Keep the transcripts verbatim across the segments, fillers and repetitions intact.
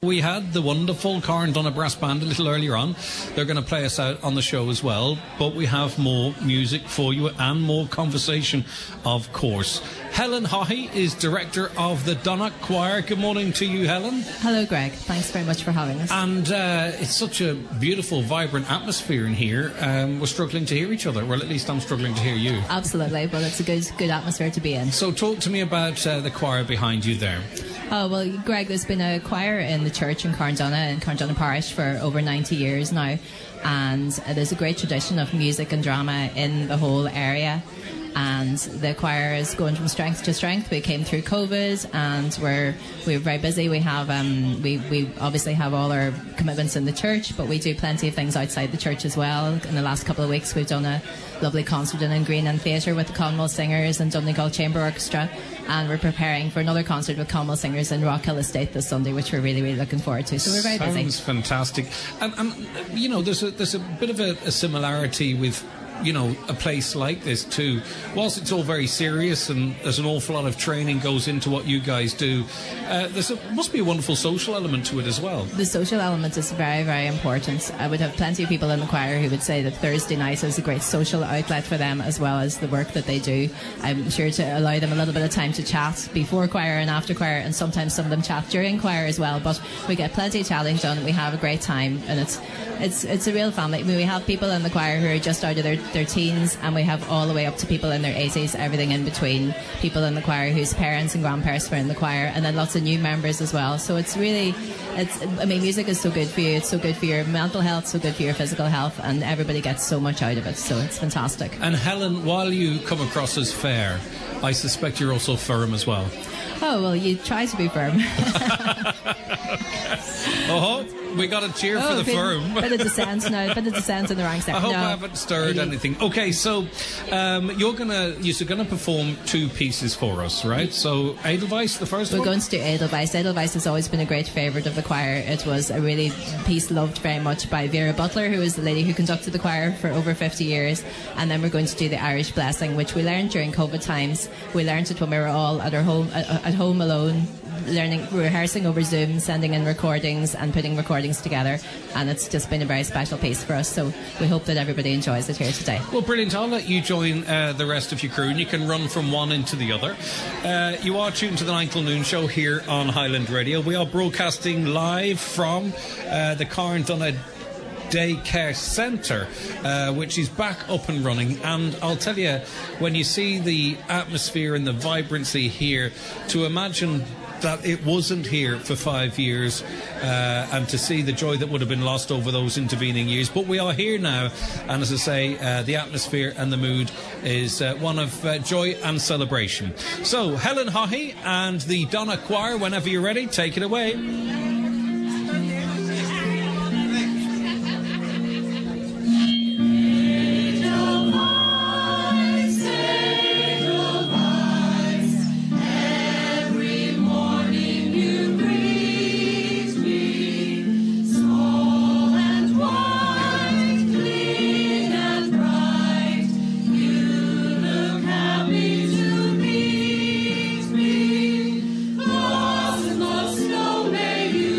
We had the wonderful Carndonagh Brass Band a little earlier on. They're going to play us out on the show as well, but we have more music for you and more conversation, of course. Helen Haughey is director of the Donagh Choir. Good morning to you, Helen. Hello, Greg. Thanks very much for having us. And uh, it's such a beautiful, vibrant atmosphere in here. Um, we're struggling to hear each other. Well, at least I'm struggling to hear you. Absolutely, but it's a good, good atmosphere to be in. So talk to me about uh, the choir behind you there. Oh, well, Greg, there's been a choir in the church in Carndonagh, in Carndonagh Parish, for over ninety years now. And uh, there's a great tradition of music and drama in the whole area. And the choir is going from strength to strength. We came through COVID, and we're we're very busy. We have um we we obviously have all our commitments in the church, but we do plenty of things outside the church as well. In the last couple of weeks, we've done a lovely concert in Green Inn Theatre with the Conwell Singers and Donegal Chamber Orchestra, and we're preparing for another concert with Conwell Singers in Rockhill Estate this Sunday, which we're really really looking forward to. So we're very Sounds busy. Sounds fantastic. And, and you know, there's a there's a bit of a, a similarity with, you know, a place like this too. Whilst it's all very serious and there's an awful lot of training goes into what you guys do, uh, there's a, must be a wonderful social element to it as well. The social element is very, very important. I would have plenty of people in the choir who would say that Thursday night is a great social outlet for them, as well as the work that they do. I'm sure to allow them a little bit of time to chat before choir and after choir, and sometimes some of them chat during choir as well. But we get plenty of chatting done. We have a great time, and it's it's it's a real family. I mean, we have people in the choir who are just out of their their teens, and we have all the way up to people in their eighties, everything in between. People in the choir whose parents and grandparents were in the choir, and then lots of new members as well. So it's really, it's. I mean, music is so good for you. It's so good for your mental health, so good for your physical health, and everybody gets so much out of it. So it's fantastic. And Helen, while you come across as fair, I suspect you're also firm as well. Oh, well, you try to be firm. Oh, we got a cheer oh, for the bit, firm. Bit of dissent now, bit of dissent in the ranks there. I hope no, I haven't stirred really. anything. Okay, so um, you're gonna you're gonna perform two pieces for us, right? So Edelweiss, the first We're one. We're going to do Edelweiss. Edelweiss has always been a great favourite of the choir. It was a really piece loved very much by Vera Butler, who was the lady who conducted the choir for over fifty years. And then we're going to do the Irish Blessing, which we learned during COVID times. We learned it when we were all at our home at, at home alone, learning, rehearsing over Zoom, sending in recordings and putting recordings together, and it's just been a very special piece for us, so we hope that everybody enjoys it here today. Well, brilliant. I'll let you join uh, the rest of your crew, and you can run from one into the other. Uh, you are tuned to the nine till noon show here on Highland Radio. We are broadcasting live from uh, the Carndonagh Daycare Centre, uh, which is back up and running. And I'll tell you, when you see the atmosphere and the vibrancy here, to imagine that it wasn't here for five years uh, and to see the joy that would have been lost over those intervening years. But we are here now, and as I say, uh, the atmosphere and the mood is uh, one of uh, joy and celebration. So, Helen Haughey and the Donagh Choir, whenever you're ready, take it away. May you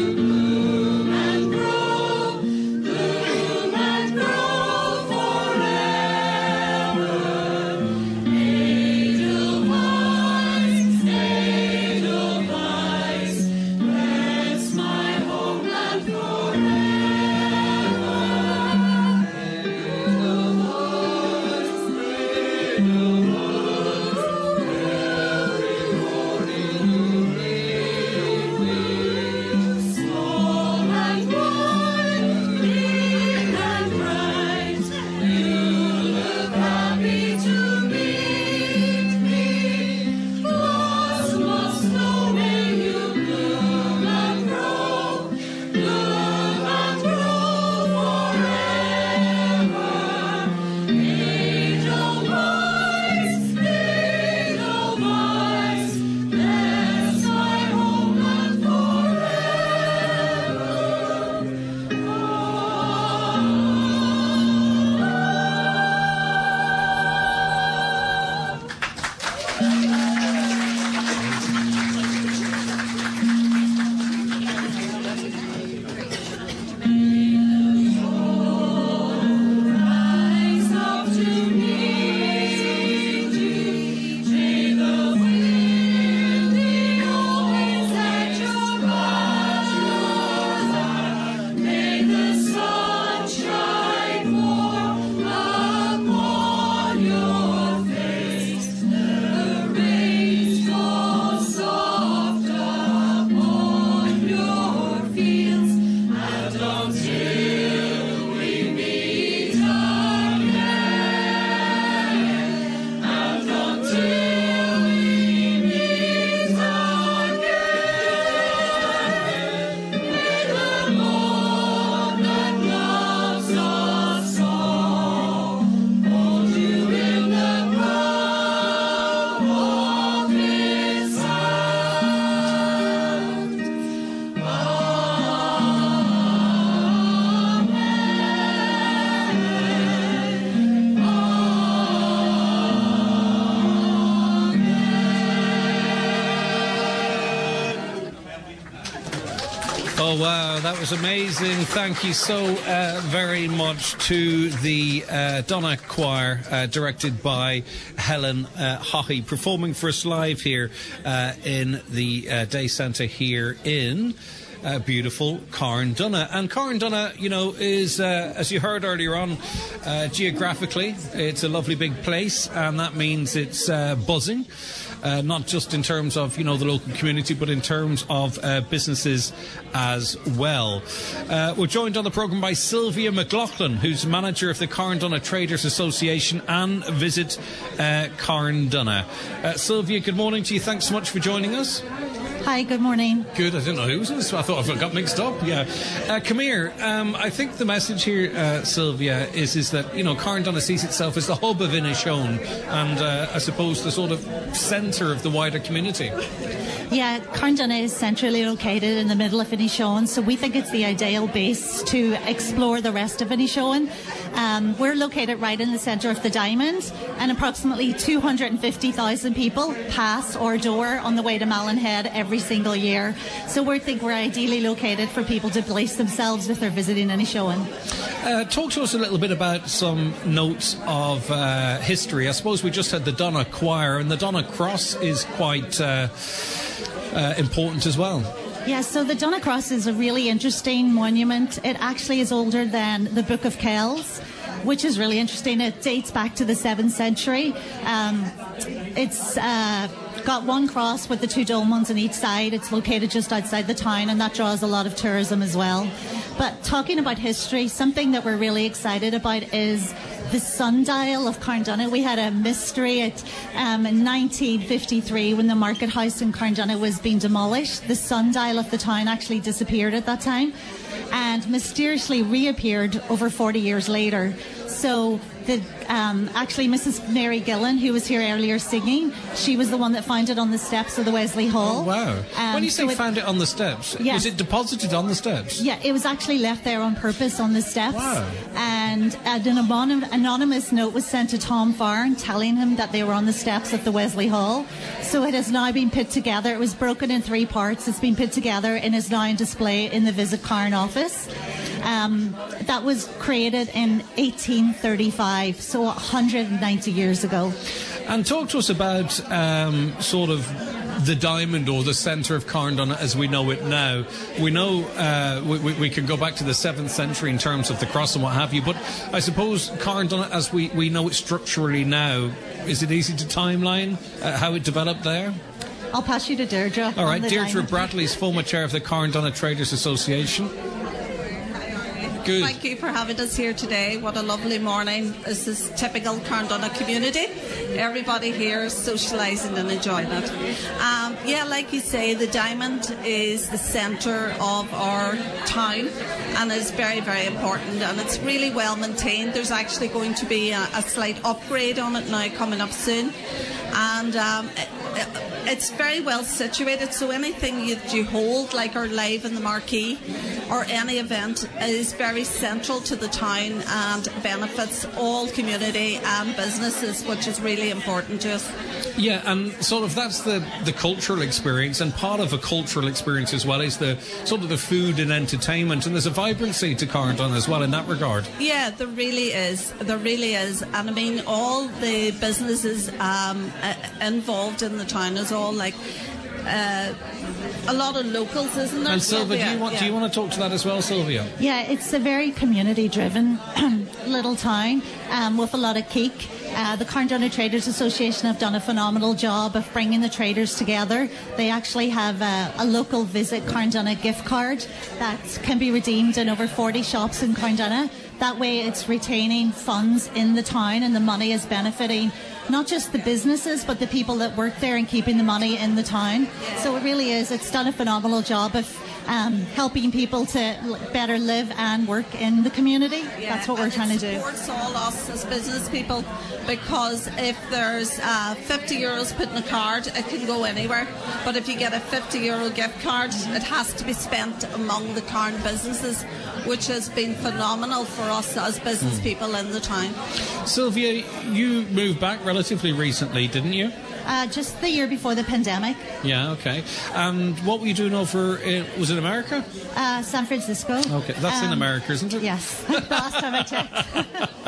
Oh, wow, that was amazing. Thank you so uh, very much to the uh, Donna Choir, uh, directed by Helen uh, Haughey, performing for us live here uh, in the uh, Day Centre here in uh, beautiful Carndonagh. And Carndonagh, you know, is, uh, as you heard earlier on, uh, geographically, it's a lovely big place, and that means it's uh, buzzing. Uh, not just in terms of, you know, the local community, but in terms of uh, businesses as well. Uh, we're joined on the programme by Sylvia McLaughlin, who's manager of the Carndonagh Traders Association and Visit uh, Carndonagh. Uh, Sylvia, good morning to you. Thanks so much for joining us. Hi, good morning. Good, I didn't know who was this. I thought I got mixed up, yeah. Uh, come here. Um, I think the message here, uh, Sylvia, is is that, you know, Carndonagh sees itself as the hub of Inishowen and uh, I suppose the sort of centre of the wider community. Yeah, Carndonagh is centrally located in the middle of Inishowen, so we think it's the ideal base to explore the rest of Inishowen. Um, we're located right in the centre of the Diamond, and approximately two hundred fifty thousand people pass our door on the way to Malin-Head every single year. So we think we're ideally located for people to place themselves if they're visiting Inishowen. Uh, talk to us a little bit about some notes of uh, history. I suppose we just had the Donna Choir, and the Donna Cross is quite uh, uh, important as well. Yeah, so the Donna Cross is a really interesting monument. It actually is older than the Book of Kells, which is really interesting. It dates back to the seventh century. Um, it's uh, got one cross with the two dolmens on each side. It's located just outside the town, and that draws a lot of tourism as well. But talking about history, something that we're really excited about is the sundial of Carndonagh. We had a mystery at, um, in nineteen fifty-three when the market house in Carndonagh was being demolished. The sundial of the town actually disappeared at that time and mysteriously reappeared over forty years later. So the, um, actually Missus Mary Gillen, who was here earlier singing, she was the one that found it on the steps of the Wesley Hall. Oh, wow. Um, when you say so it, found it on the steps, yes. was it deposited on the steps? Yeah, it was actually left there on purpose on the steps. Wow. And an anon- anonymous note was sent to Tom Farn telling him that they were on the steps of the Wesley Hall. So it has now been put together. It was broken in three parts. It's been put together and is now on display in the Visit Carn office. Um, that was created in eighteen thirty-five, so one hundred ninety years ago. And talk to us about um, sort of the Diamond, or the centre of Carndonagh as we know it now. We know uh, we, we can go back to the seventh century in terms of the cross and what have you, but I suppose Carndonagh, as we, we know it structurally now, is it easy to timeline uh, how it developed there? I'll pass you to Deirdre. All right, Deirdre Diamond. Bradley's former chair of the Carndonagh Traders Association. Good. Thank you for having us here today. What a lovely morning. This is typical Carndonagh community. Everybody here is socialising and enjoying it. Um, yeah, like you say, the Diamond is the centre of our town and is very, very important, and it's really well maintained. There's actually going to be a, a slight upgrade on it now coming up soon. And um, it, it's very well situated, so anything you, you hold, like our Live in the Marquee or any event, is very central to the town and benefits all community and businesses, which is really important to us. Yeah, and sort of that's the, the cultural experience, and part of a cultural experience as well is the sort of the food and entertainment, and there's a vibrancy to Carndonagh as well in that regard. Yeah, there really is. There really is. And I mean, all the businesses um, uh, involved in the town is all like uh, a lot of locals, isn't there? And Sylvia, yeah, do you want yeah. do you want to talk to that as well, Sylvia? Yeah, it's a very community-driven little town um, with a lot of keek. Uh, the Carndonagh Traders Association have done a phenomenal job of bringing the traders together. They actually have a, a local Visit Carndonagh gift card that can be redeemed in over forty shops in Carndonagh. That way it's retaining funds in the town, and the money is benefiting not just the businesses but the people that work there and keeping the money in the town. So it really is, it's done a phenomenal job of um, helping people to l- better live and work in the community. Yeah, that's what we're and trying to it do. supports all us as business people, because if there's uh, fifty euros put in a card, it can go anywhere. But if you get a fifty euro gift card, it has to be spent among the Carn businesses, which has been phenomenal for us as business mm. people in the town. Sylvia, you moved back relatively recently, didn't you? Uh, just the year before the pandemic. Yeah, okay. And what were you doing over, uh, was it America? Uh, San Francisco. Okay, that's um, in America, isn't it? Yes, the last time I checked.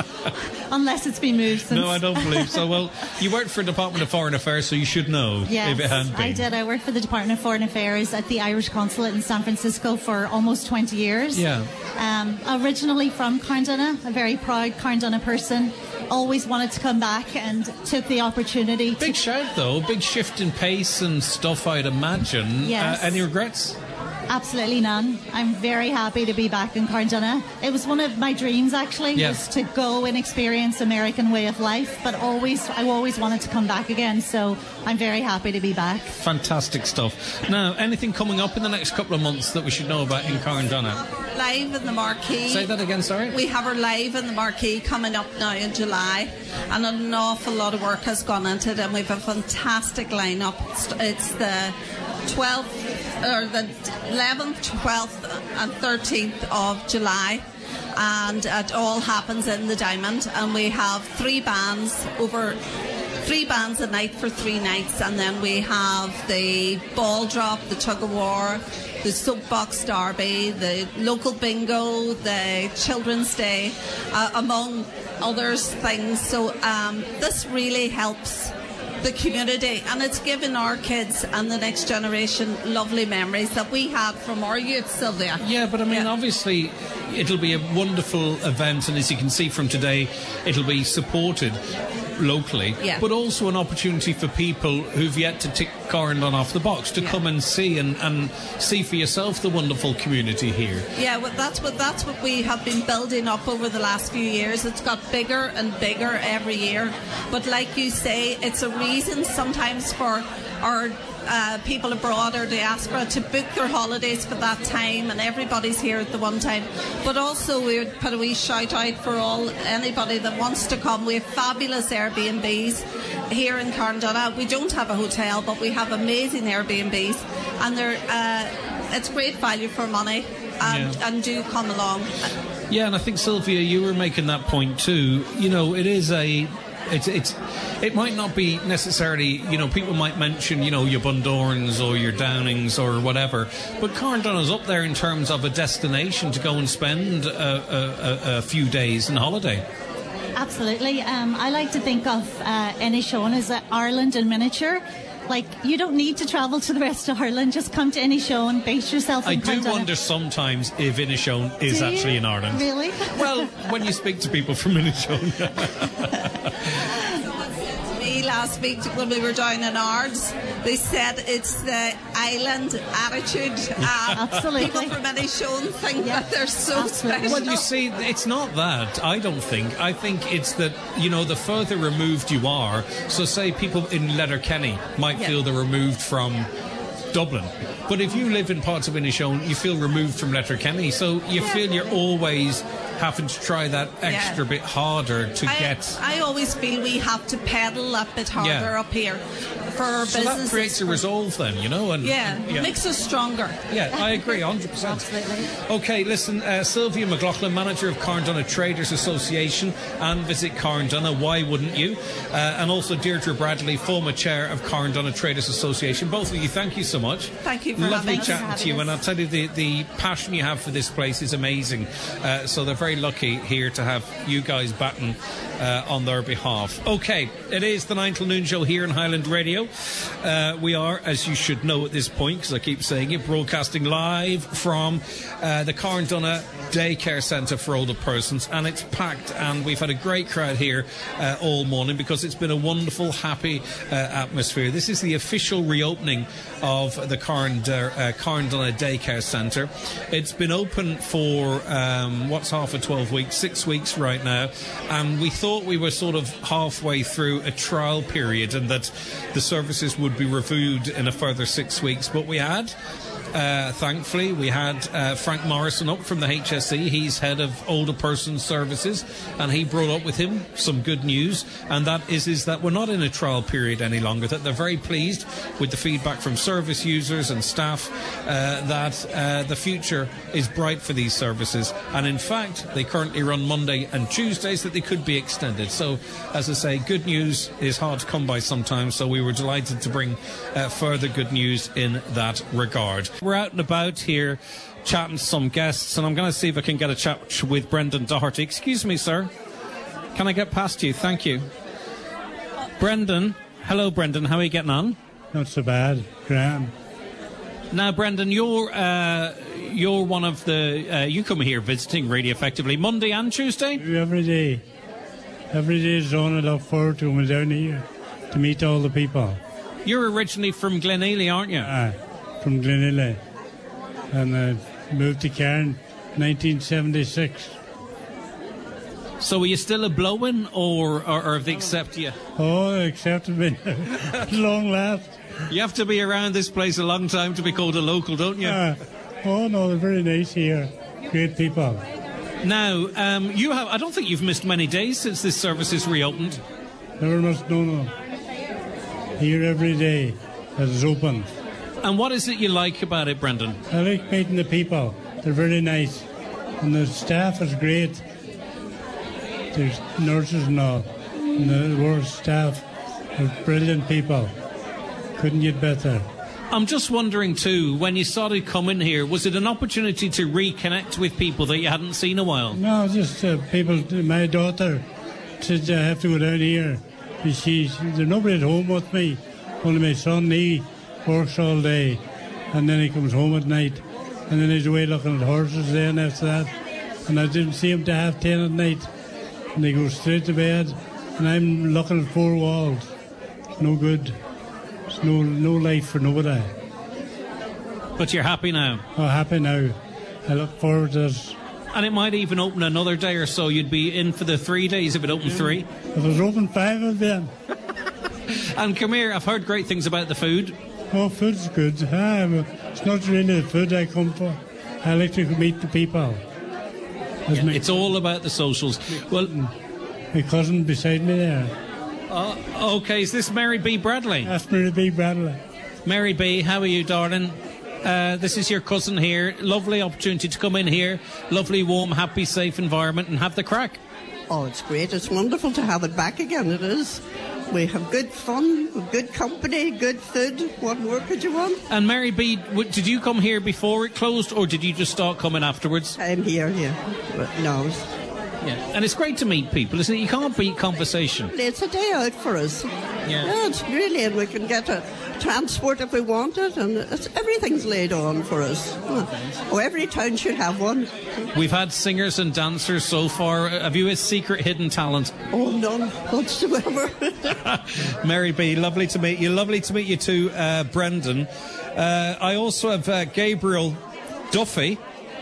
Unless it's been moved since. No, I don't believe so. Well, you worked for the Department of Foreign Affairs, so you should know yes, if it had been. I did. I worked for the Department of Foreign Affairs at the Irish Consulate in San Francisco for almost twenty years. Yeah. Um, originally from Carndonagh, a very proud Carndonagh person. Always wanted to come back and took the opportunity. Big to shout, though. Big shift in pace and stuff, I'd imagine. Yes. Uh, any regrets? Absolutely none. I'm very happy to be back in Carndonagh. It was one of my dreams, actually, yeah. was to go and experience American way of life, but always, I always wanted to come back again, so I'm very happy to be back. Fantastic stuff. Now, anything coming up in the next couple of months that we should know about in Carndonagh? Live in the Marquee. Say that again, sorry? We have our Live in the Marquee coming up now in July, and an awful lot of work has gone into it, and we have a fantastic lineup. It's, it's the twelfth, or the eleventh, twelfth and thirteenth of July, and it all happens in the Diamond, and we have three bands over three bands a night for three nights, and then we have the ball drop, the tug of war, the soapbox derby, the local bingo, the children's day, uh, among others things. So um, this really helps the community, and it's given our kids and the next generation lovely memories that we had from our youth, Sylvia. Yeah, but I mean, yeah. obviously it'll be a wonderful event, and as you can see from today, it'll be supported locally, yeah. but also an opportunity for people who've yet to tick Carndon off the box to yeah. come and see and, and see for yourself the wonderful community here. Yeah, well, that's what that's what we have been building up over the last few years. It's got bigger and bigger every year, but like you say, it's a reason sometimes for our Uh, people abroad or diaspora to book their holidays for that time, and everybody's here at the one time. But also we would put a wee shout out for all anybody that wants to come. We have fabulous Airbnbs here in Carndonagh. We don't have a hotel, but we have amazing Airbnbs, and they're uh, it's great value for money, and, yeah. and do come along. Yeah, and I think, Sylvia, you were making that point too. You know, it is a It's it's it might not be necessarily, you know, people might mention, you know, your Bundorns or your Downings or whatever, but Carndonagh is up there in terms of a destination to go and spend a, a, a few days in holiday. Absolutely. Um, I like to think of uh, Inishowen as uh, Ireland in miniature. Like, you don't need to travel to the rest of Ireland. Just come to Inishowen, base yourself in I do Carndonagh. wonder sometimes if Inishowen is do actually you? in Ireland. Really? Well, when you speak to people from Inishowen. Last week when we were down in Ards, they said it's the island attitude. Uh, Absolutely. People from Inishowen think yeah. that they're so Absolutely. special. Well, you see, it's not that, I don't think. I think it's that, you know, the further removed you are, so say people in Letterkenny might yeah. feel they're removed from Dublin. But if you live in parts of Inishowen, you feel removed from Letterkenny, so you yeah. feel you're always having to try that extra yeah. bit harder to I, get... I always feel we have to pedal a bit harder yeah. up here for our so business. that creates a resolve then, you know? And, yeah, yeah, makes us stronger. Yeah, I agree, one hundred percent. Absolutely. Okay, listen, uh, Sylvia McLaughlin, manager of Carndonagh Traders Association and Visit Carndonagh, why wouldn't you? Uh, and also Deirdre Bradley, former chair of Carndonagh Traders Association. Both of you, thank you so much. Thank you for Lovely having us. chatting to you, and I'll tell you, the, the passion you have for this place is amazing. Uh, so they're very lucky here to have you guys batting uh, on their behalf. Okay, it is the nine till noon show here on Highland Radio. Uh, we are, as you should know at this point, because I keep saying it, broadcasting live from uh, the Carndonagh Daycare Centre for Older Persons, and it's packed, and we've had a great crowd here uh, all morning because it's been a wonderful, happy uh, atmosphere. This is the official reopening of the Carndonagh, uh, Carndonagh Daycare Centre. It's been open for um, what's half of twelve weeks, six weeks right now, and we thought we were sort of halfway through a trial period and that the services would be reviewed in a further six weeks, but we had Uh, thankfully, we had uh, Frank Morrison up from the H S E. He's head of older persons services, and he brought up with him some good news, and that is, is that we're not in a trial period any longer, that they're very pleased with the feedback from service users and staff, uh, that uh, the future is bright for these services. And in fact, they currently run Monday and Tuesdays, that they could be extended. So, as I say, good news is hard to come by sometimes, so we were delighted to bring uh, further good news in that regard. We're out and about here chatting to some guests, and I'm going to see if I can get a chat with Brendan Doherty. Excuse me, sir. Can I get past you? Thank you. Brendan. Hello, Brendan. How are you getting on? Not so bad. Grand. Now, Brendan, you're uh, you're one of the... Uh, you come here visiting really effectively Monday and Tuesday? Every day. Every day is on. I look forward to coming down here to meet all the people. You're originally from Glenealy, aren't you? Ah, from Glenealy. And I moved to Cairn nineteen seventy-six. So are you still a blow-in, or, or, or have they accepted you? Oh, they accepted me. Long last. You have to be around this place a long time to be called a local, don't you? Ah, oh, no, they're very nice here. Great people. Now, um, you have. I don't think you've missed many days since this service is reopened. Never must, no, no. Here every day that it's open. And what is it you like about it, Brendan? I like meeting the people. They're very nice. And the staff is great. There's nurses and all. And the work staff are brilliant people. Couldn't get better. I'm just wondering too, when you started coming here, was it an opportunity to reconnect with people that you hadn't seen a while? No, just uh, people. My daughter said I have to go down here. She's, there's nobody at home with me. Only my son, he works all day. And then he comes home at night. And then he's away looking at horses then after that. And I didn't see him till half ten at night. And they go straight to bed. And I'm looking at four walls. It's no good. It's no, no life for nobody. But you're happy now? I'm happy now. I look forward to this. And it might even open another day or so. You'd be in for the three days if it opened three. If it was open five, I'd be in. And come here, I've heard great things about the food. Oh, food's good. Ah, it's not really the food I come for. I like to meet the people. Yeah, my, it's all about the socials. Well, my cousin beside me there. Uh, okay, is this Mary B. Bradley? That's Mary B. Bradley. Mary B., how are you, darling? Uh, this is your cousin here. Lovely opportunity to come in here. Lovely, warm, happy, safe environment and have the crack. Oh, it's great. It's wonderful to have it back again. It is. We have good fun, good company, good food. What more could you want? And Mary B., w- did you come here before it closed, or did you just start coming afterwards? I'm here, yeah. But no. Yeah, and it's great to meet people, isn't it? You can't beat conversation. It's a day out for us. Yeah, yeah, it's really, and we can get a transport if we want it, and it's, everything's laid on for us. Oh, every town should have one. We've had singers and dancers so far. Have you a secret hidden talent? Oh, none whatsoever. Mary B., lovely to meet you. Lovely to meet you too, uh, Brendan. Uh, I also have uh, Gabriel Duffy.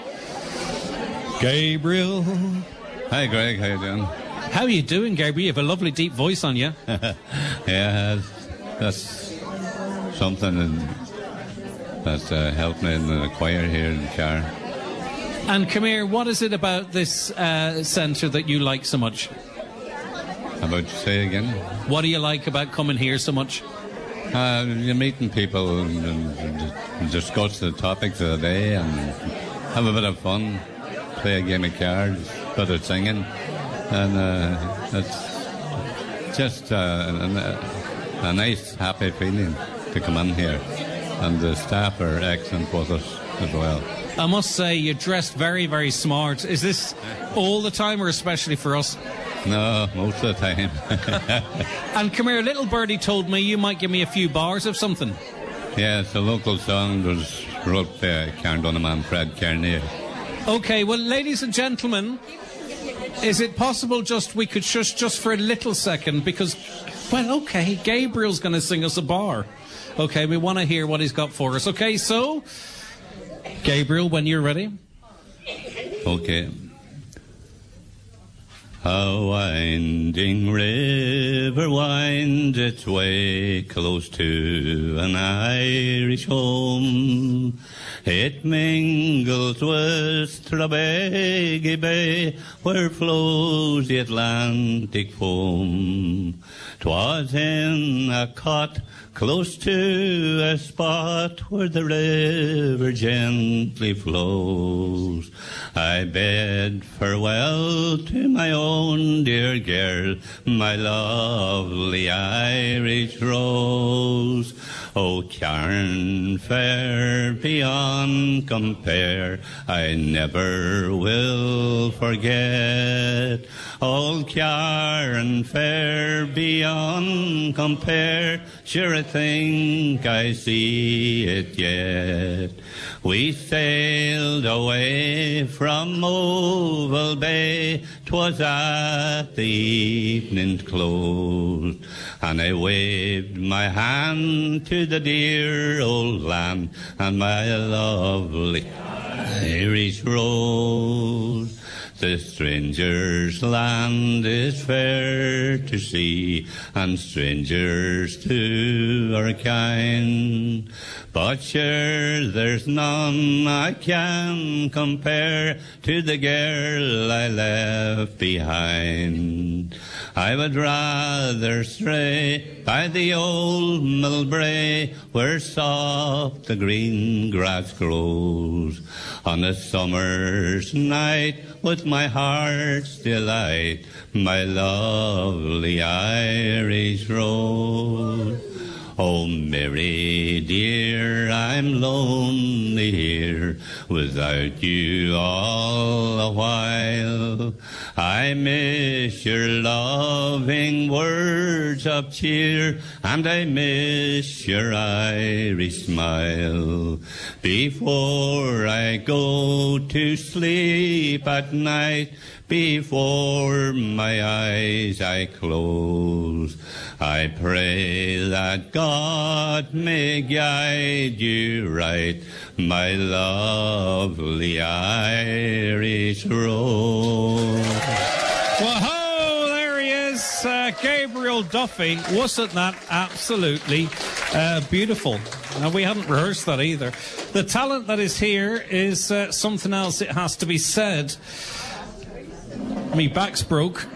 Gabriel. Hi, Greg. How you doing? How are you doing, Gabriel? You have a lovely deep voice on you. Yeah, that's something that's uh, helped me in the choir here in Cairn. And come here, what is it about this uh, centre that you like so much? About say again? What do you like about coming here so much? Uh, you're meeting people and, and, and discuss the topics of the day and have a bit of fun, play a game of cards, bit of singing, and uh, it's just uh, a, a nice, happy feeling to come in here. And the staff are excellent with us as well. I must say, you're dressed very, very smart. Is this all the time or especially for us? No, most of the time. And come here, little birdie told me you might give me a few bars of something. Yeah, it's a local song that was wrote by Cairn Donovan, Fred Kearney. Okay, well, ladies and gentlemen, is it possible just we could shush just for a little second? Because, well, okay, Gabriel's going to sing us a bar. Okay, we want to hear what he's got for us. Okay, so, Gabriel, when you're ready. Okay. A winding river winds its way close to an Irish home. It mingles with Trabegi Bay, where flows the Atlantic foam. 'Twas in a cot close to a spot where the river gently flows. I bid farewell to my own dear girl, my lovely Irish rose. Oh, Cairn fair beyond compare, I never will forget. Old Cairn fair beyond compare, sure I think I see it yet. We sailed away from Oval Bay, 'twas at the evening's close, and I waved my hand to the dear old land and my lovely Irish rose. The stranger's land is fair to see, and strangers too are kind. But sure there's none I can compare to the girl I left behind. I would rather stray by the old Millbrae, where soft the green grass grows, on a summer's night with my heart's delight, my lovely Irish rose. Oh, Mary dear, I'm lonely here without you all the while. I miss your loving words of cheer, and I miss your Irish smile. Before I go to sleep at night, before my eyes I close, I pray that God may guide you right, my lovely Irish rose. Whoa, there he is, uh, Gabriel Duffy. Wasn't that absolutely uh, beautiful? And we hadn't rehearsed that either. The talent that is here is uh, something else, it has to be said. Me back's broke.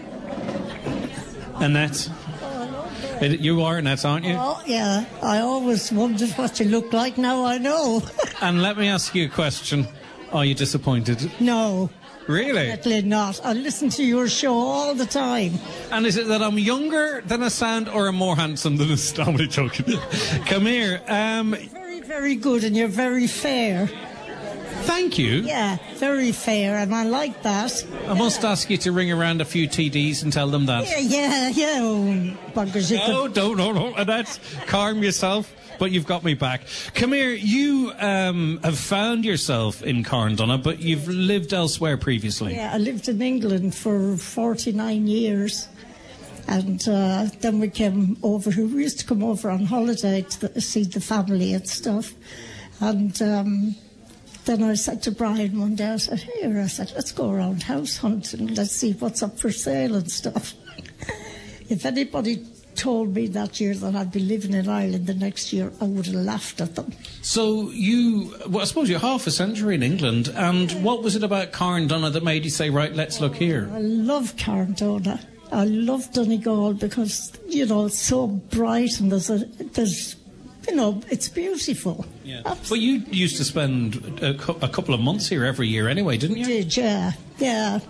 Annette. It, you are Annette, aren't you? Oh, yeah. I always wondered what you look like. Now I know. And let me ask you a question. Are you disappointed? No. Really? Definitely not. I listen to your show all the time. And is it that I'm younger than I sound, or I'm more handsome than I sound? I'm only joking. Come here. Um, you're very, very good, and you're very fair. Thank you. Yeah, very fair, and I like that. I must ask you to ring around a few T Ds and tell them that. Yeah, yeah, yeah. Oh, buggers, you no, could... don't, no, no, Annette. Calm yourself. But you've got me back. Come here. You um, have found yourself in Carndonagh, but you've lived elsewhere previously. Yeah, I lived in England for forty-nine years. And uh, then we came over here. We used to come over on holiday to the, see the family and stuff. And um, then I said to Brian one day, I said, here, I said, let's go around house hunting. Let's see what's up for sale and stuff. If anybody told me that year that I'd be living in Ireland the next year, I would have laughed at them. So you, well, I suppose you're half a century in England, and what was it about Carndonagh that made you say, right, let's look here? I love Carndonagh. I love Donegal because, you know, it's so bright and there's, a, there's you know, it's beautiful. Yeah. But you used to spend a, cu- a couple of months here every year anyway, didn't you? Did, yeah, yeah.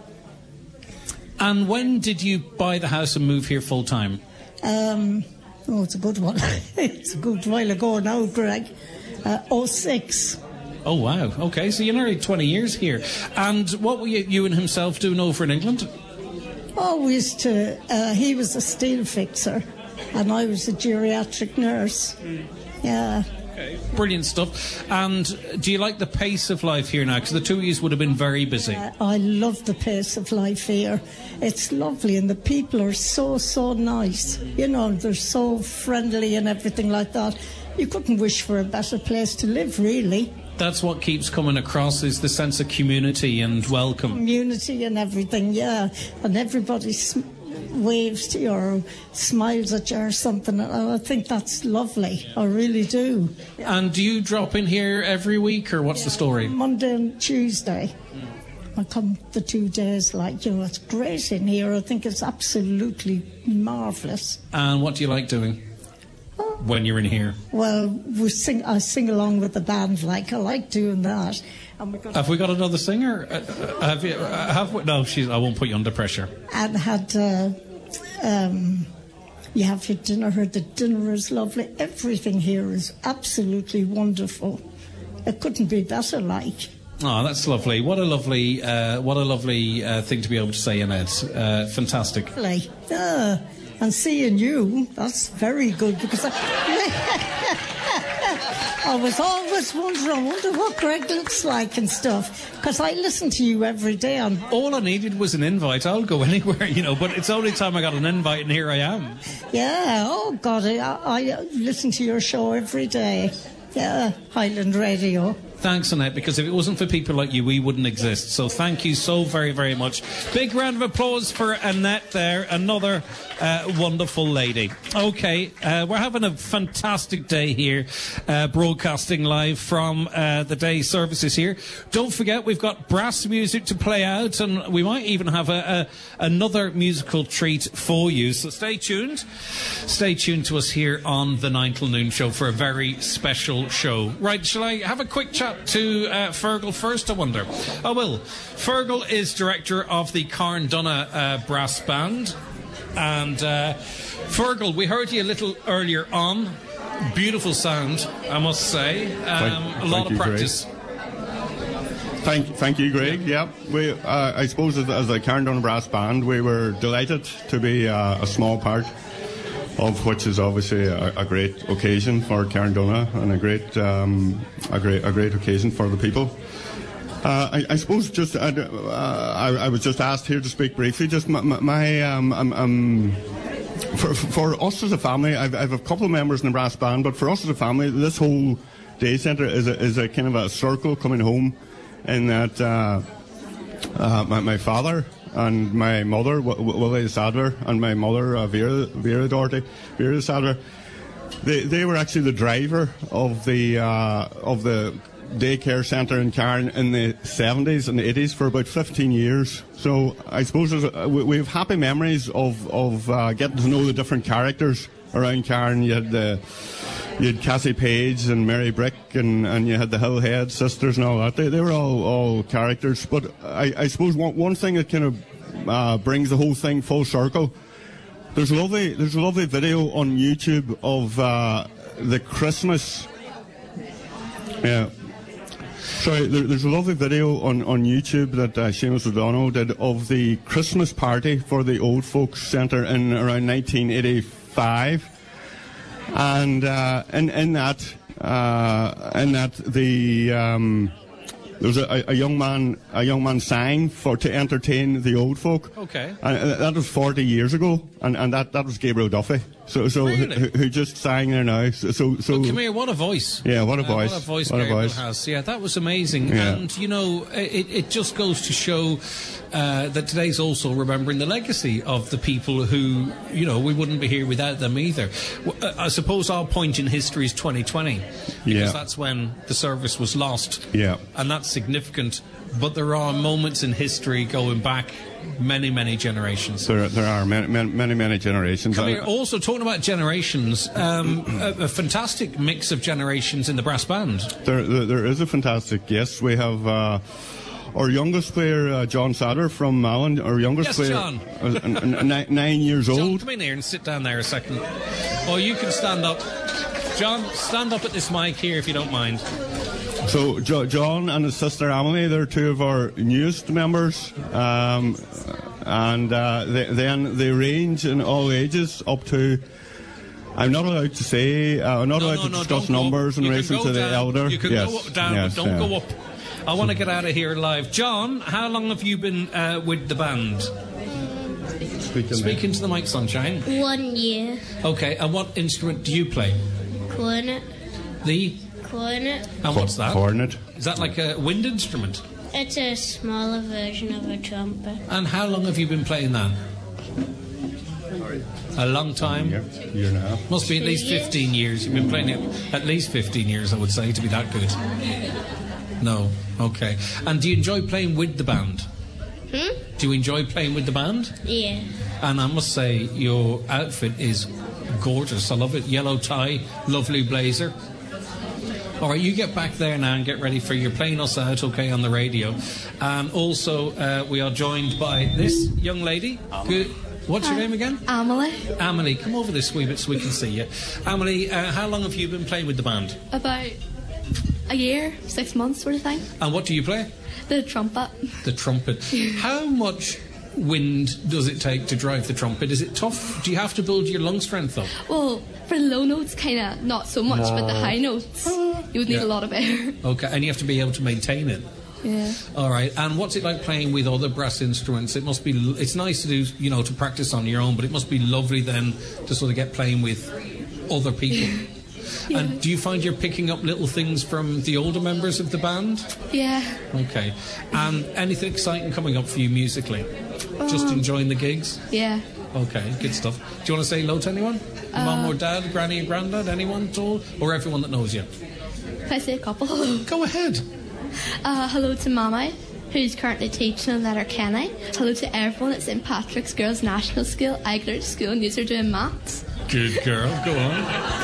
And when did you buy the house and move here full time? Um, oh, it's a good one. It's a good while ago now, Greg. Uh, oh six. Oh, wow. Okay, so you're nearly twenty years here. And what were you, you and himself doing over in England? Oh, we used to... Uh, he was a steel fixer, and I was a geriatric nurse. Mm. Yeah. Okay, brilliant stuff. And do you like the pace of life here now? Because the two of you would have been very busy. Uh, I love the pace of life here. It's lovely, and the people are so, so nice. You know, they're so friendly and everything like that. You couldn't wish for a better place to live, really. That's what keeps coming across, is the sense of community and welcome. Community and everything, yeah. And everybody sm- waves to you or smiles at you or something. And I think that's lovely. I really do. And do you drop in here every week, or what's yeah, the story? Monday and Tuesday. I come the two days, like, you know, it's great in here. I think it's absolutely marvellous. And what do you like doing when you're in here? Well, we sing. I sing along with the band. Like, I like doing that. And we got have we got another singer? Uh, uh, have you? Uh, have we? No, she's. I won't put you under pressure. And had. Uh, um, you have your dinner here. The dinner is lovely. Everything here is absolutely wonderful. It couldn't be better. Like. Oh, that's lovely. What a lovely, uh, what a lovely uh, thing to be able to say, Annette. Uh, fantastic. Lovely. Yeah. And seeing you, that's very good, because I, I was always wondering, I wonder what Greg looks like and stuff, because I listen to you every day. And all I needed was an invite. I'll go anywhere, you know, but it's the only time I got an invite, and here I am. Yeah, oh God, I, I listen to your show every day. Yeah, Highland Radio. Thanks, Annette, because if it wasn't for people like you, we wouldn't exist. So thank you so very, very much. Big round of applause for Annette there, another uh, wonderful lady. Okay, uh, we're having a fantastic day here, uh, broadcasting live from uh, the day services here. Don't forget, we've got brass music to play out, and we might even have a, a, another musical treat for you. So stay tuned. Stay tuned to us here on the nine till noon show for a very special show. Right, shall I have a quick chat to uh, Fergal first, I wonder? I will. Fergal is director of the Carndonagh uh, Brass Band. And uh, Fergal, we heard you a little earlier on. Beautiful sound, I must say. Um, thank, a lot of you, practice. Greg. Thank, thank you, Greg. Yeah, we. Uh, I suppose as, as the Carndonagh Brass Band, we were delighted to be uh, a small part of which is obviously a, a great occasion for Carndonagh and a great, um, a great, a great occasion for the people. Uh, I, I suppose just uh, I, I was just asked here to speak briefly. Just my, my um, um, um, for, for us as a family, I've, I've a couple of members in the brass band, but for us as a family, this whole day centre is a, is a kind of a circle coming home, in that uh, uh, my, my father and my mother, Willie Sadler, and my mother, uh, Vera, Vera Doherty, Vera Sadler, they they were actually the driver of the uh, of the daycare centre in Cairn in the seventies and the eighties for about fifteen years. So I suppose a, we have happy memories of of uh, getting to know the different characters around Cairn. You had the you had Cassie Page and Mary Brick, and, and you had the Hillhead sisters and all that. They, they were all, all characters. But I, I suppose one, one thing that kind of uh, brings the whole thing full circle, there's a lovely, there's a lovely video on YouTube of uh, the Christmas... Yeah. Sorry, there, there's a lovely video on, on YouTube that uh, Seamus O'Donnell did of the Christmas party for the Old Folks Centre in around nineteen eighty-five. And uh, in, in that, uh, in that, the um, there was a, a young man, a young man sang for to entertain the old folk. Okay. And that was forty years ago, and, and that, that was Gabriel Duffy. So so really? who, who just sang there now. So so, so but come here, what a voice! Yeah, what a uh, voice! What a voice! What Gabriel a voice has. Yeah, that was amazing. Yeah. And you know, it, it just goes to show uh, that today's also remembering the legacy of the people who, you know, we wouldn't be here without them either. I suppose our point in history is twenty twenty, because yeah. that's when the service was lost. Yeah, and that's significant. But there are moments in history going back many, many generations. There, there are many, many, many, many generations. Come here, also talking about generations, um, a, a fantastic mix of generations in the brass band. There, there, there is a fantastic. Yes, we have uh, our youngest player, uh, John Sadler from Malin. Our youngest yes, player, John. uh, n- n- n- nine years John, old. Come in here and sit down there a second. Oh, you can stand up. John, stand up at this mic here if you don't mind. So jo- John and his sister Emily, they're two of our newest members, um, and uh, they, then they range in all ages up to. I'm not allowed to say. Uh, I'm not no, allowed no, to no, discuss in numbers in relation to the down. elder. You can yes, go up, down, yes, but don't yeah. go up. I want to get out of here live. John, how long have you been uh, with the band? Speak, Speak into the mic, Sunshine. One year. Okay, and what instrument do you play? Cornet. The? Cornet. And what's that? Cornet. Is that like a wind instrument? It's a smaller version of a trumpet. And how long have you been playing that? A long time? Year, year and a half. Must be at least fifteen years. You've been playing it at least fifteen years, I would say, to be that good. No, okay. And do you enjoy playing with the band? Hmm? Do you enjoy playing with the band? Yeah. And I must say, your outfit is gorgeous. I love it. Yellow tie, lovely blazer. All right, you get back there now and get ready for your playing us out, okay, on the radio. And also, uh, we are joined by this young lady. Good. What's your name again? Amelie. Amelie, come over this wee bit so we can see you. Amelie, uh, how long have you been playing with the band? About a year, six months sort of thing. And what do you play? The trumpet. The trumpet. How much wind does it take to drive the trumpet? Is it tough? Do you have to build your lung strength up? Well, for the low notes, kind of not so much, but the high notes, you would need Yeah. a lot of air. Okay, and you have to be able to maintain it. Yeah. All right, and what's it like playing with other brass instruments? It must be, it's nice to do, you know, to practice on your own, but it must be lovely then to sort of get playing with other people. Yeah. And do you find you're picking up little things from the older members of the band? Yeah. Okay. And anything exciting coming up for you musically? Just Um, enjoying the gigs? Yeah. Okay, good stuff. Do you want to say hello to anyone? Uh, Mum or dad, granny and granddad, anyone at all? Or everyone that knows you? Can I say a couple? Go ahead. Uh, hello to Mama, who's currently teaching in Letterkenny. Hello to everyone at Saint Patrick's Girls National School. I go to school and you're doing maths. Good girl, go on.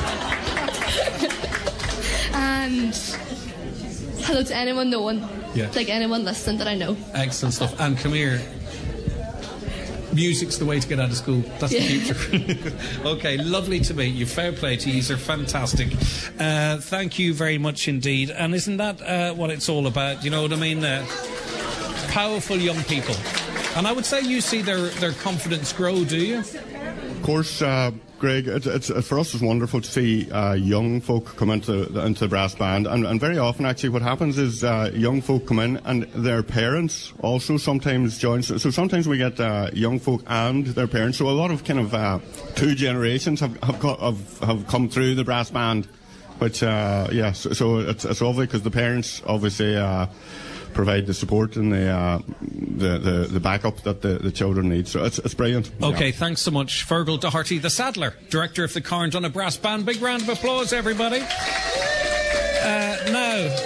And hello to anyone knowing, Yeah. like anyone listening that I know. Excellent stuff. And come here. Music's the way to get out of school. That's Yeah. the future. Okay, lovely to meet you. Fair play to you. You're fantastic. Uh, thank you very much indeed. And isn't that uh, what it's all about? You know what I mean? Uh, powerful young people. And I would say you see their, their confidence grow, do you? Of course, uh, Greg, it's, it's, for us it's wonderful to see uh, young folk come into the, into the brass band, and, and very often actually what happens is uh, young folk come in and their parents also sometimes join. So, so sometimes we get uh, young folk and their parents. So a lot of kind of uh, two generations have have, got, have have come through the brass band, which uh, yeah, so, so it's, it's lovely because the parents obviously Uh, provide the support and the, uh, the the the backup that the, the children need. So it's it's brilliant. Okay, Yeah. thanks so much. Fergal Doherty, the Saddler, director of the Carndonagh Brass Band. Big round of applause, everybody. Uh, now,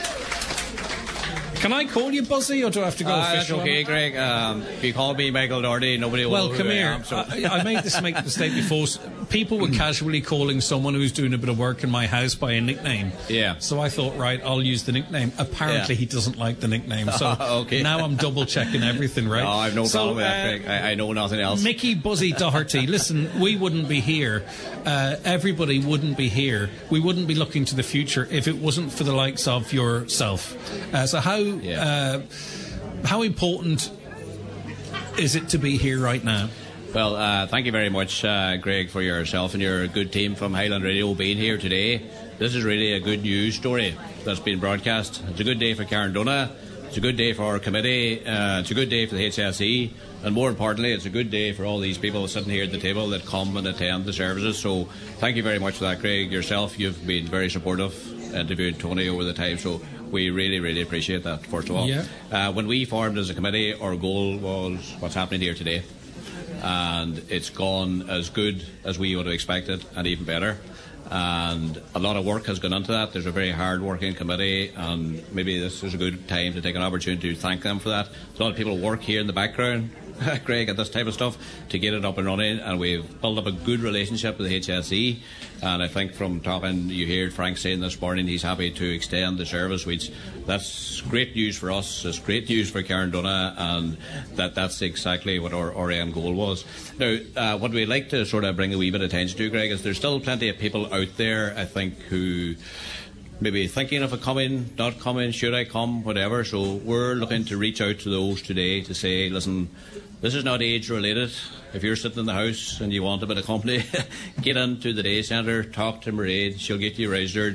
can I call you Buzzy, or do I have to go Uh, that's official? okay, Greg. Um, if you call me Michael Doherty, nobody will Well, know come who I here. am, so. I, I made this make the mistake before. People were casually calling someone who's doing a bit of work in my house by a nickname. Yeah. So I thought, right, I'll use the nickname. Apparently, Yeah. he doesn't like the nickname. So Okay. now I'm double checking everything, right? No, I have no so, problem with that, uh, Greg. I, I know nothing else. Mickey Buzzy Doherty, listen, we wouldn't be here. Uh, everybody wouldn't be here. We wouldn't be looking to the future if it wasn't for the likes of yourself. Uh, so how Yeah. uh, how important is it to be here right now? Well, uh, thank you very much, uh, Greg, for yourself and your good team from Highland Radio being here today. This is really a good news story that's been broadcast. It's a good day for Carndonagh. It's a good day for our committee. Uh, it's a good day for the H S E. And more importantly, it's a good day for all these people sitting here at the table that come and attend the services. So thank you very much for that, Greg. Yourself, you've been very supportive, interviewed Tony over the time. So we really, really appreciate that, first of all. Yeah. Uh, when we formed as a committee, our goal was what's happening here today. And it's gone as good as we would have expected, and even better. And a lot of work has gone into that. There's a very hard-working committee, and maybe this is a good time to take an opportunity to thank them for that. There's a lot of people work here in the background, Greg, at this type of stuff to get it up and running, and we've built up a good relationship with the H S E. And I think from talking, you heard Frank saying this morning he's happy to extend the service, which that's great news for us. It's great news for Carndonagh, and that that's exactly what our, our end goal was. Now, uh, what we'd like to sort of bring a wee bit of attention to, Greg, is there's still plenty of people out there, I think, who maybe thinking of a coming, not coming, should I come, whatever. So we're looking to reach out to those today to say, listen, this is not age related. If you're sitting in the house and you want a bit of company, get into the day centre, talk to Mairead, she'll get you registered.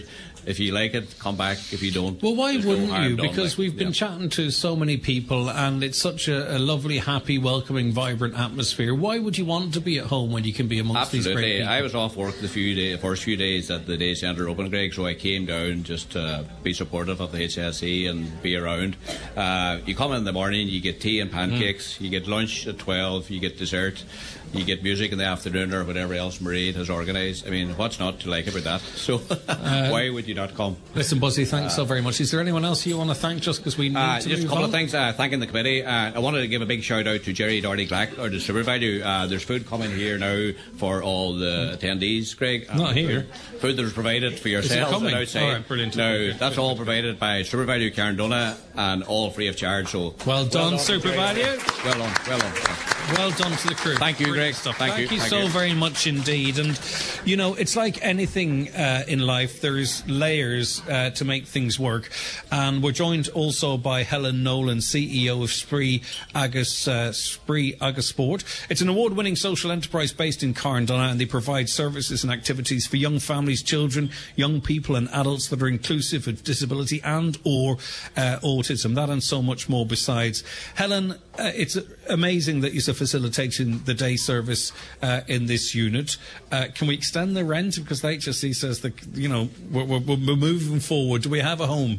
if you like it, come back. If you don't, well, why there's wouldn't no harm you? done, Because like, we've been yeah. chatting to so many people, and it's such a, a lovely, happy, welcoming, vibrant atmosphere. Why would you want to be at home when you can be amongst these great Absolutely. people? I was off work the few day, first few days that the day centre opened, Greg, so I came down just to be supportive of the H S E and be around. Uh, you come in the morning, you get tea and pancakes, mm. you get lunch at twelve, you get dessert, you get music in the afternoon or whatever else Mairead has organised. I mean, what's not to like about that? So uh, why would you not come? Listen, Buzzy, thanks uh, so very much. Is there anyone else you want to thank just because we need uh, to Just move a couple on? of things. Uh, thanking the committee. Uh, I wanted to give a big shout out to Jerry Doherty Glack, our distributor. Uh, there's food coming here now for all the attendees, Greg. Not um, here. Food, food that was provided for yourselves and outside. All right, brilliant. No, that's all provided by Super Value Karen Donagh and all free of charge. So well done, well Super Greg. Value. Well done, well done. Well done to the crew. Thank you, Brilliant Greg. Stuff. Thank, Thank you, you Thank so you. very much indeed. And, you know, it's like anything uh, in life. There's layers uh, to make things work. And we're joined also by Helen Nolan, C E O of Spree Agus, uh, Spree Agus Sport. It's an award-winning social enterprise based in Carndonagh, and they provide services and activities for young families, children, young people and adults that are inclusive of disability and or uh, autism. That and so much more besides. Helen, uh, it's amazing that you're facilitating the day service uh, in this unit. Uh, can we extend the rent? Because the H S E says that, you know, we're, we're, we're moving forward. Do we have a home?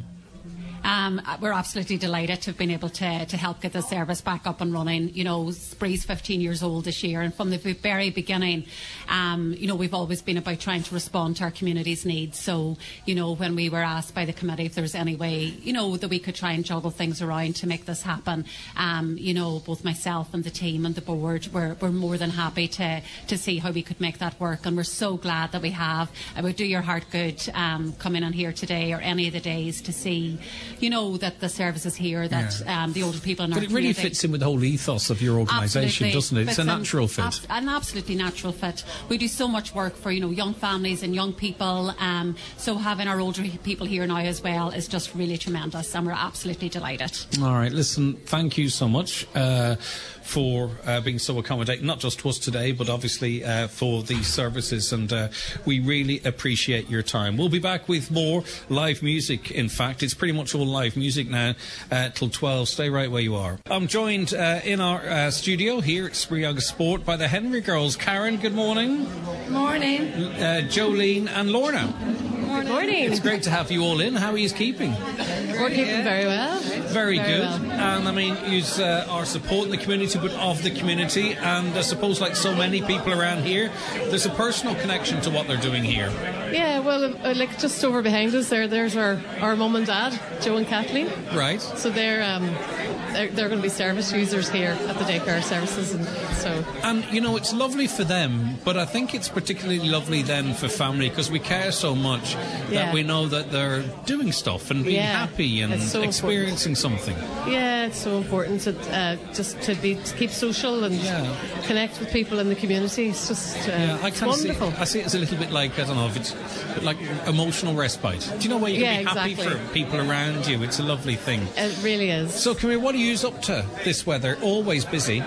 Um, we're absolutely delighted to have been able to, to help get the service back up and running. You know, Spree's fifteen years old this year, and from the very beginning, um, you know, we've always been about trying to respond to our community's needs. So, you know, when we were asked by the committee if there was any way, you know, that we could try and juggle things around to make this happen, um, you know, both myself and the team and the board were, were more than happy to, to see how we could make that work. And we're so glad that we have. It would do your heart good um, coming on here today or any of the days to see, you know, that the service is here, that yeah. um, the older people in but our it really community. fits in with the whole ethos of your organisation, doesn't it? It's Fits a natural in, fit. Ab- an absolutely natural fit. We do so much work for, you know, young families and young people, um, so having our older people here now as well is just really tremendous, and we're absolutely delighted. All right, listen, thank you so much uh, for uh, being so accommodating, not just to us today, but obviously uh, for these services, and uh, we really appreciate your time. We'll be back with more live music. In fact, it's pretty much all live music now uh, till twelve. Stay right where you are. I'm joined uh, in our uh, studio here at Spree Agus Sport by the Henry girls. Karen, good morning. Morning. Uh, Jolene and Lorna. Good morning. It's great to have you all in. How are you keeping? We're keeping very well. Very, very good. Well. And I mean, you uh, are supporting the community, but of the community. And I suppose, like so many people around here, there's a personal connection to what they're doing here. Yeah, well, uh, like just over behind us there, there's our, our mum and dad, Joe and Kathleen. Right. So they're um, they're, they're going to be service users here at the daycare services, and so. And you know, it's lovely for them, but I think it's particularly lovely then for family because we care so much that yeah. we know that they're doing stuff and being yeah. happy and so experiencing important. something. Yeah, it's so important to uh, just to be to keep social and yeah. connect with people in the community. It's just uh, yeah, I it's kind wonderful. See, I see it as a little bit like, I don't know if it's like emotional respite. Do you know where you can yeah, be happy exactly. for people around you? It's a lovely thing. It really is. So, Camille, what are you up to this weather? Always busy.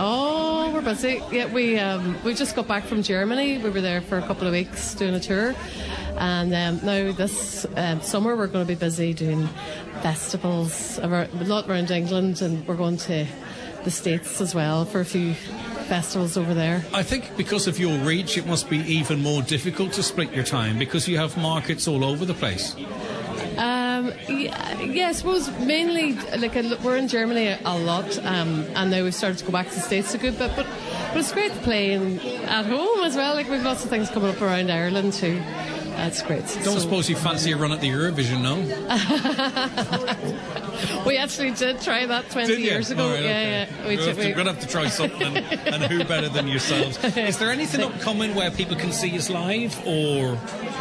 Oh, we're busy. Yeah, we um, we just got back from Germany. We were there for a couple of weeks doing a tour. And um, now this um, summer we're going to be busy doing festivals, a lot around England, and we're going to the States as well for a few festivals over there. I think because of your reach it must be even more difficult to split your time because you have markets all over the place. Um, yeah, yeah, I suppose mainly like we're in Germany a lot, um, and now we've started to go back to the States a good bit, but but it's great playing at home as well. Like we've lots of things coming up around Ireland too. That's great. Don't so, suppose you fancy a run at the Eurovision, no? We actually did try that twenty years ago. Right, yeah, okay. yeah. We We're did, going to have to try something, and, and who better than yourselves? Is there anything upcoming where people can see us live, or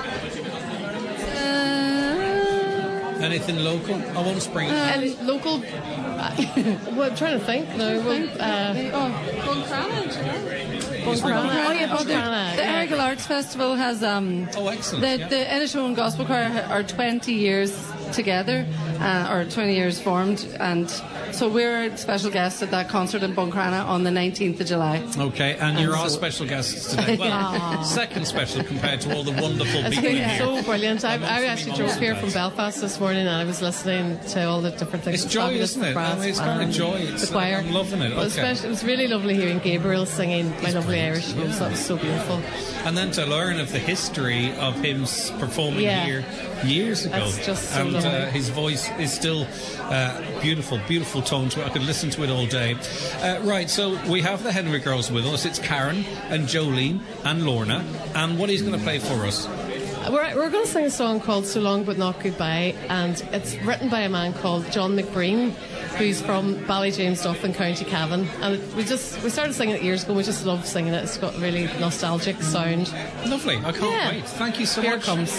uh, anything local? I won't spring it. Uh, any local? Well, I'm trying to think now. Well, uh, oh, Buncrana. Buncrana. Oh, yeah, but the, Buncrana, the yeah. Errigal Arts Festival has um, oh, excellent. the, yeah. the Inishowen Gospel Choir are twenty years together, uh, or twenty years formed, and so we're special guests at that concert in Buncrana on the nineteenth of July. Okay, and, and you're so our special guests today. Well, second special compared to all the wonderful it's people been in here. so brilliant. I, I actually drove here from Belfast this morning and I was listening to all the different things. It's joy, isn't it? I mean, it's kind of joy. It's, the choir. I'm loving it. Well, Okay. especially, it was really lovely hearing Gabriel singing My Lovely Irish Rose. That was so beautiful. And then to learn of the history of him s- performing Yeah. here years ago. That's just so and lovely. uh, his voice is still uh, beautiful, beautiful tone to it. I could listen to it all day. Uh, right, so we have the Henry girls with us. It's Karen and Jolene and Lorna. And what he's going to play for us? We're, we're going to sing a song called So Long But Not Goodbye, and it's written by a man called John McBreen, who's from Ballyjames in County Cavan. And it, we just we started singing it years ago. We just love singing it. It's got a really nostalgic sound. Lovely. I can't Yeah. wait. Thank you so Here much. it comes.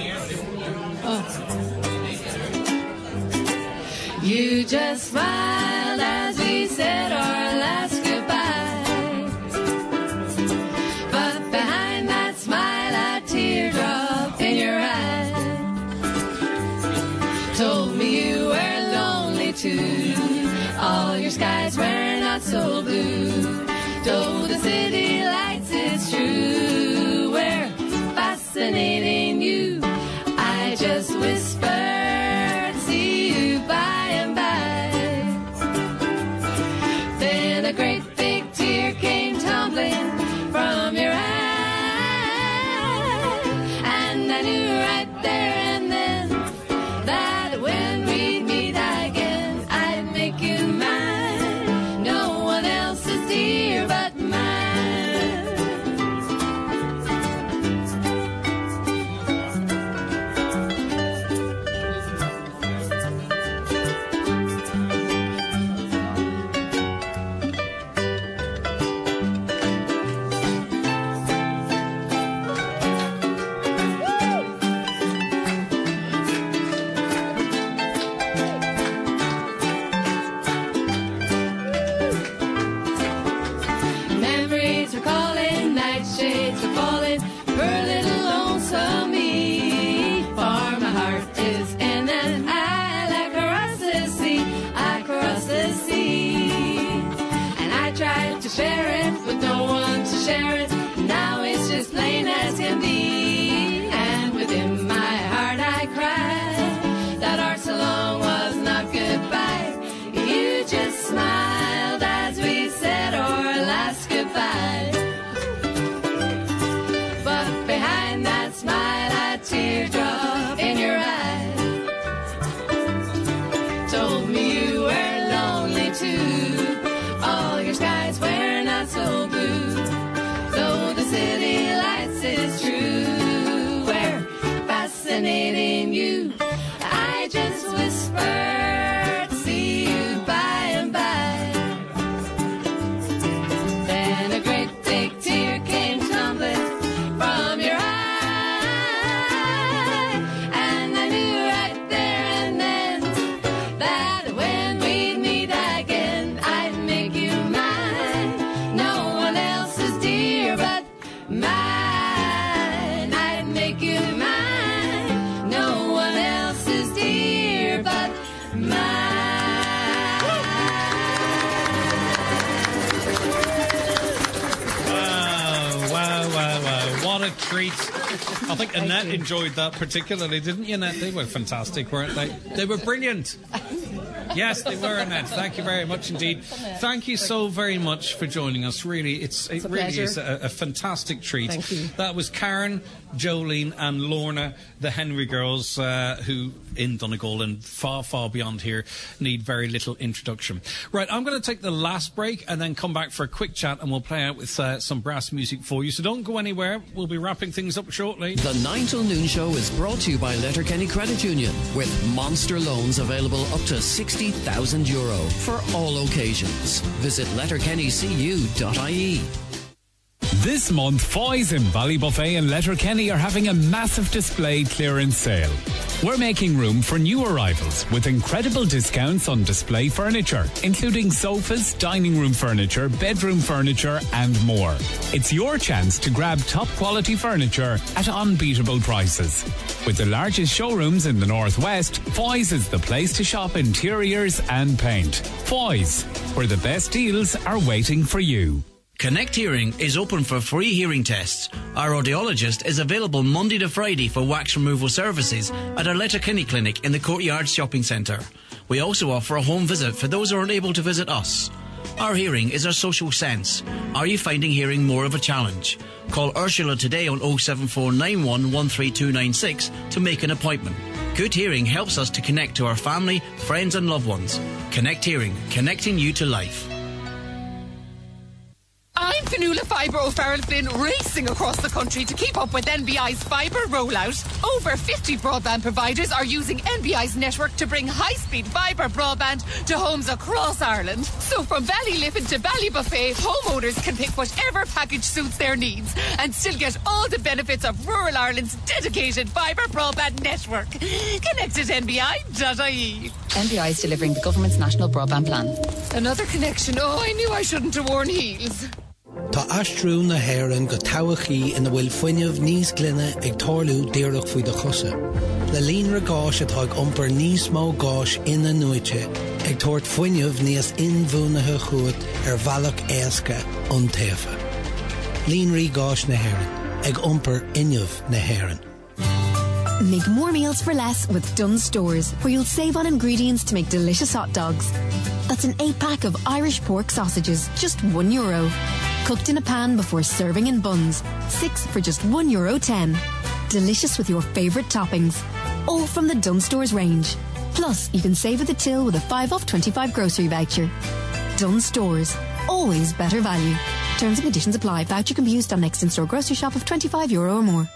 Oh. You just smiled as we said our last goodbye, but behind that smile a teardrop in your eye told me you were lonely too. All your skies were not so blue. Though the city lights, it's true, we're fascinating you. I just whispered, see you by and by. Then a great big tear came tumbling from your eye, and I knew right there and then that when we'd meet again, I'd make you mine. No one else is dear but mine. Memories are calling, nightshades are falling, poor little lonesome me. For my heart is in an isle across the sea, across the sea. And I tried to share it with no one to share it. Now it's just plain as can be. And within my heart I cried that our so long was not goodbye. You just smiled as we said our last goodbye. But behind that smile a teardrop in your eye told me you were lonely too. All your skies were not so blue. Though the city lights is true, we're fascinating you. I just whispered, see you by and by. Then a great big tear came tumbling from your eye, and I knew right there and then that when we'd meet again, I'd make you mine. No one else is dear but mine. I'd make you mine. No one else is dear but Wow, wow, wow, wow. What a treat. I think Annette enjoyed that particularly, didn't you, Annette? They were fantastic, weren't they? They were brilliant. Yes, they were, Annette. Thank you very much indeed. Thank you so very much for joining us. Really, it's, it It's a really pleasure. is a, a fantastic treat. Thank you. That was Karen, Jolene and Lorna, the Henry girls, uh, who in Donegal and far, far beyond here need very little introduction. Right, I'm going to take the last break and then come back for a quick chat and we'll play out with uh, some brass music for you. So don't go anywhere. We'll be wrapping things up shortly. The nine till noon show is brought to you by Letterkenny Credit Union, with monster loans available up to sixty thousand euro for all occasions. Visit letterkenny c u dot i e. This month, Foy's in Ballybuffet and Letterkenny are having a massive display clearance sale. We're making room for new arrivals with incredible discounts on display furniture, including sofas, dining room furniture, bedroom furniture and more. It's your chance to grab top quality furniture at unbeatable prices. With the largest showrooms in the Northwest, Foy's is the place to shop interiors and paint. Foy's, where the best deals are waiting for you. Connect Hearing is open for free hearing tests. Our audiologist is available Monday to Friday for wax removal services at our Letterkenny Clinic in the Courtyard Shopping Centre. We also offer a home visit for those who aren't able to visit us. Our hearing is our social sense. Are you finding hearing more of a challenge? Call Ursula today on oh seven four nine one, one three two nine six to make an appointment. Good hearing helps us to connect to our family, friends and loved ones. Connect Hearing, connecting you to life. I'm Fionnuala Fibre O'Farrell Flynn, racing across the country to keep up with N B I's fibre rollout. Over fifty broadband providers are using N B I's network to bring high-speed fibre broadband to homes across Ireland. So from Ballyliffin to Ballybuffet, homeowners can pick whatever package suits their needs and still get all the benefits of rural Ireland's dedicated fibre broadband network. Connect at N B I dot I E. N B I is delivering the government's national broadband plan. Another connection. Oh, I knew I shouldn't have worn heels. Tá astrú na Héireann go tabhachaí ina bhfuil fuinneamh níos glynne ag tarlú díreach faoi do chusa. Le líonra gáis atá ag iompar níos mó gáis ina nuaite ag tabhairt fuinneamh níos inmhúnathe chuat ar bhealach éasca ón taobha. Líonraí gáis na Héireann ag iompar inneamh na Héireann. Make more meals for less with Dunnes Stores, where you'll save on ingredients to make delicious hot dogs. That's an eight-pack of Irish pork sausages, just one euro. Cooked in a pan before serving in buns, six for just one euro ten. Delicious with your favourite toppings, all from the Dunnes Stores range. Plus, you can save at the till with a five off twenty-five grocery voucher. Dunnes Stores, always better value. Terms and conditions apply. Voucher can be used on next in-store grocery shop of twenty-five euro or more.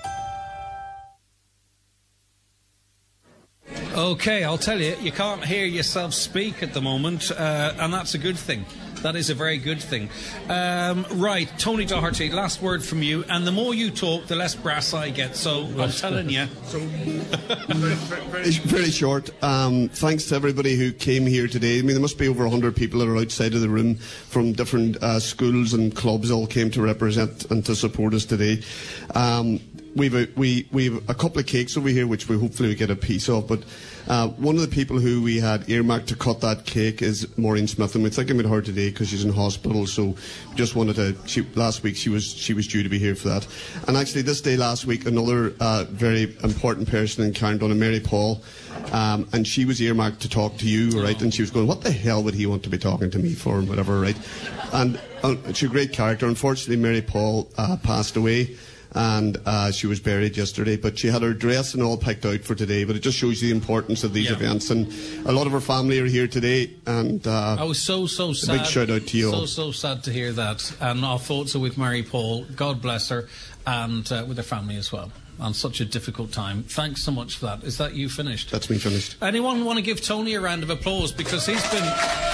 Okay, I'll tell you, you can't hear yourself speak at the moment, uh, and that's a good thing. That is a very good thing. Um, right, Tony Doherty, last word from you. And the more you talk, the less brass I get. So I'm telling you. very, very short. Um, thanks to everybody who came here today. I mean, there must be over one hundred people that are outside of the room from different uh, schools and clubs all came to represent and to support us today. Um, We've a, we, we've a couple of cakes over here, which we hopefully we get a piece of. But uh, one of the people who we had earmarked to cut that cake is Maureen Smith, and we're thinking about her today because she's in hospital. So we just wanted to. She, last week she was she was due to be here for that. And actually, this day last week, another uh, very important person in Carndonagh, Mary Paul, um, and she was earmarked to talk to you, right? And she was going, "What the hell would he want to be talking to me for?" and whatever, right? And uh, she's a great character. Unfortunately, Mary Paul uh, passed away. And uh, she was buried yesterday, but she had her dress and all picked out for today. But it just shows you the importance of these yeah. events. And a lot of her family are here today. And uh, I was so, so sad. A big shout out to you so, all. So, so sad to hear that. And our thoughts are with Mary Paul. God bless her. And uh, with her family as well. On such a difficult time. Thanks so much for that. Is that you finished? That's me finished. Anyone want to give Tony a round of applause? Because he's been...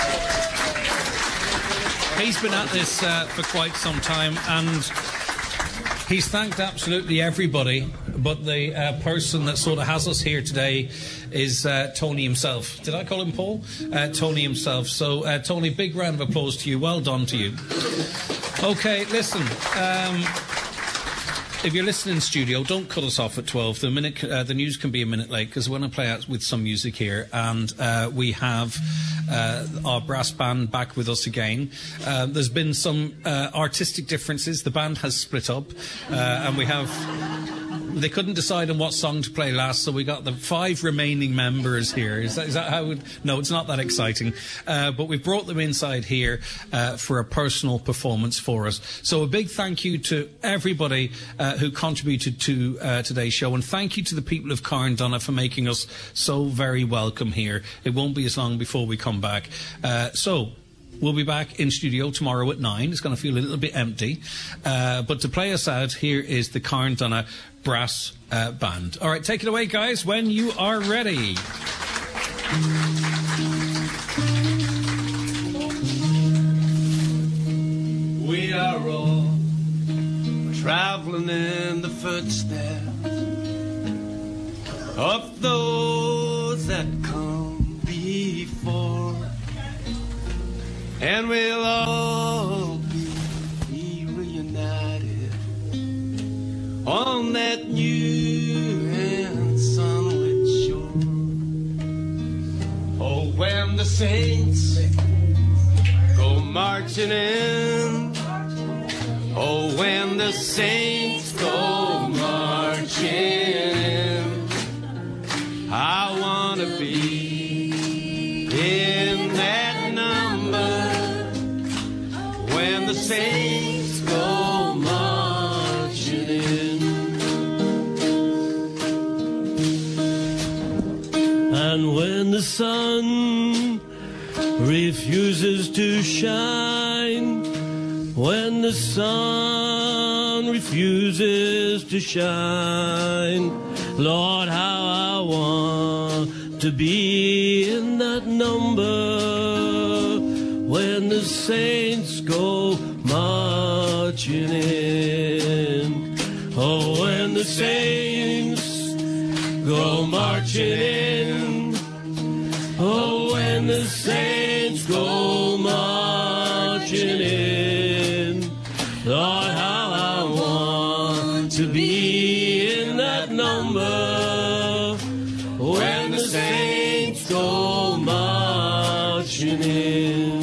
he's been at this uh, for quite some time. And... he's thanked absolutely everybody, but the uh, person that sort of has us here today is uh, Tony himself. Did I call him Paul? Uh, Tony himself. So, uh, Tony, big round of applause to you. Well done to you. Okay, listen. Um, if you're listening in studio, don't cut us off at twelve. The minute, uh, the news can be a minute late because we're going to play out with some music here, and uh, we have uh, our brass band back with us again. Uh, there's been some uh, artistic differences. The band has split up, uh, and we have. They couldn't decide on what song to play last, so we got the five remaining members here. Is that, is that how? It, no, it's not that exciting. Uh, but we've brought them inside here uh, for a personal performance for us. So a big thank you to everybody uh, who contributed to uh, today's show, and thank you to the people of Carndonagh for making us so very welcome here. It won't be as long before we come back. Uh, so. We'll be back in studio tomorrow at nine. It's going to feel a little bit empty. Uh, but to play us out, here is the Carndonagh Brass uh, Band. All right, take it away, guys, when you are ready. We are all traveling in the footsteps of those and we'll all be reunited on that new and sunlit shore. Oh, when the saints go marching in, oh, when the saints go marching in, I want to be in that number when the saints go marching in. And when the sun refuses to shine, when the sun refuses to shine, Lord, how I want to be in that number when the saints go marching in. Oh, when the saints go marching in, oh, when the saints go marching in, Lord, how I want to be in that number when the saints go marching in.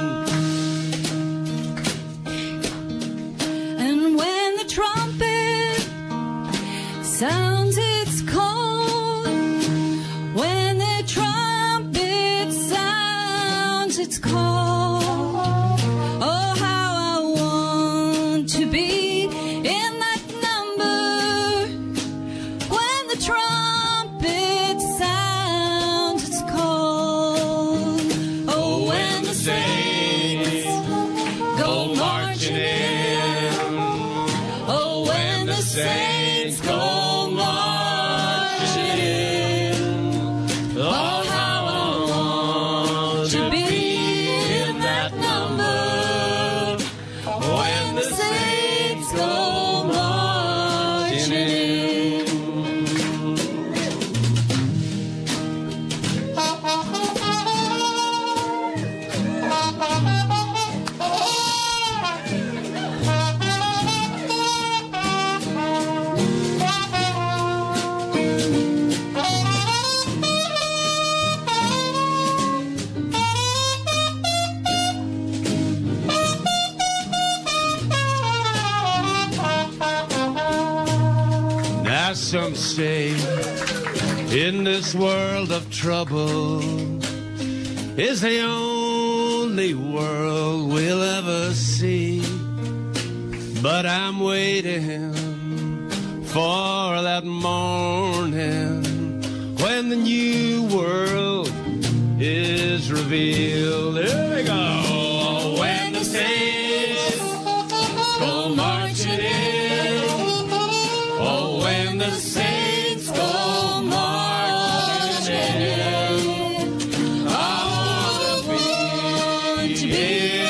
And when the trumpet sounds its call, when the trumpet sounds its call, oh, how I want to be in that number when the trumpet sounds its call. Oh, when the saints go marching in, oh, when the saints go marching in, oh, how I want to be in that number when the saints go marching in. Now some say in this world of trouble is the only world we'll ever see, but I'm waiting for that morning when the new world is revealed. Here we go. When the saints go marching in, oh, when the saints go marching in, I want to be in